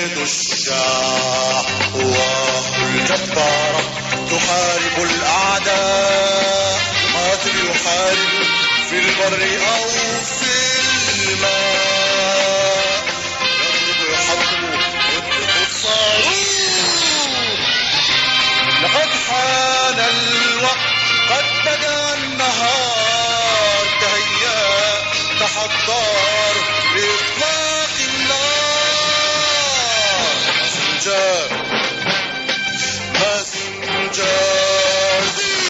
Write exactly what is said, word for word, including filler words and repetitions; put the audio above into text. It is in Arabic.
الشاح قواه الجبارة تحارب الأعداء، قاتل يحارب في البر أو في الماء، يضرب يحطم يطلق الصاروخ. لقد حان الوقت، قد بدا النهار، تهيأ تحضر لإطلاق